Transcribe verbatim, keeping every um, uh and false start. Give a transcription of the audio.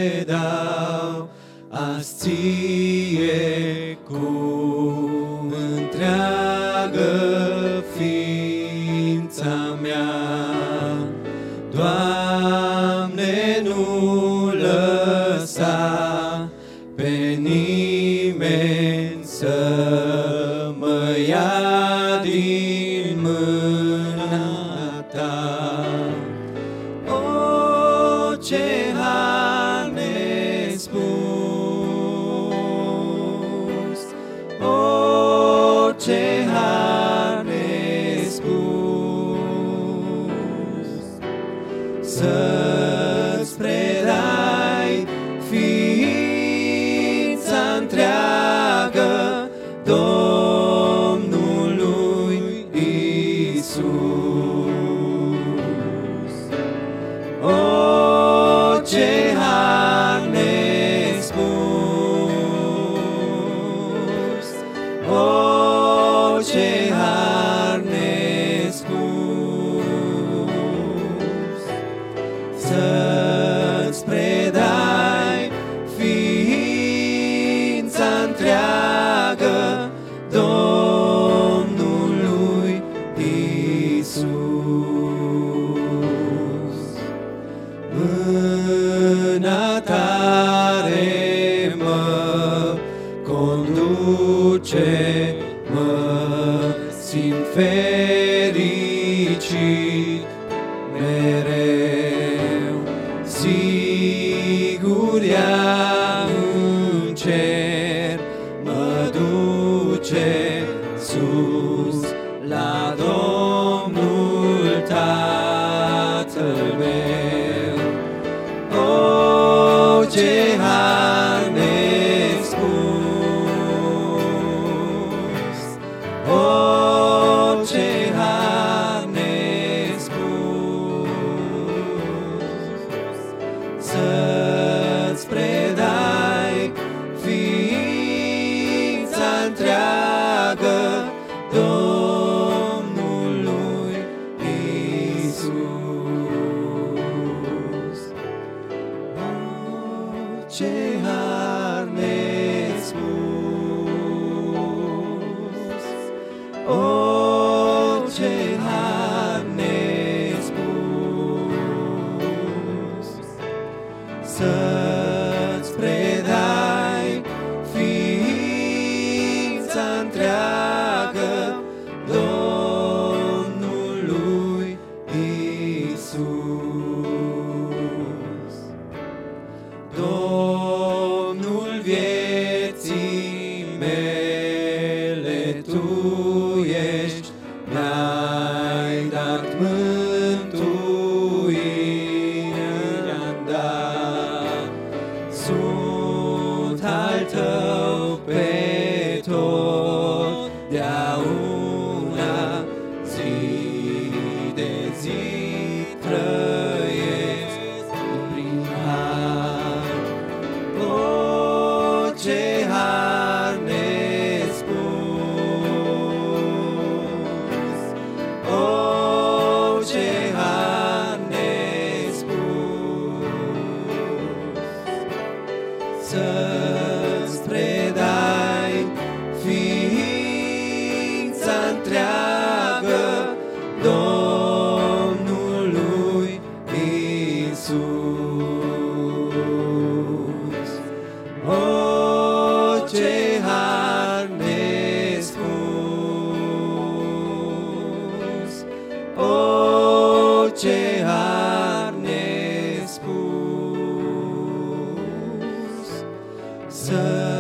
predau azi ție cu întreagă ființa mea. Doamne, nu lăsa pe nimeni să mă ia din mâna ta. O, ce har nespus! O, ce har nespus! Să-ți predai ființa întreagă Domnului Iisus. O, ce har nespus! O, ce har nespus! Să-ți predai ființa întreagă Domnului Iisus. Mâna tare mă conduce, mă simt fericit mereu. Sigur ea în cer mă duce sus la Domnul Tatăl meu. O, ce har nespus! O, ce har nespus! Să-ți predai ființa întreagă Domnului Iisus. O, ce har nespus! O, ce har nespus! Să-ți predai ființa întreagă Domnului Iisus. Domnul vieții mele, Tu ești, mi-ai dat mântuirea-mi dat. Sunt al Tău pe totdeauna, zi de zi trăiesc prin har. O, ce har nespus! O, ce har nespus! Să-ți predai ființa întreagă Domnului Iisus. O, ce har nespus! O, ce har nespus! Să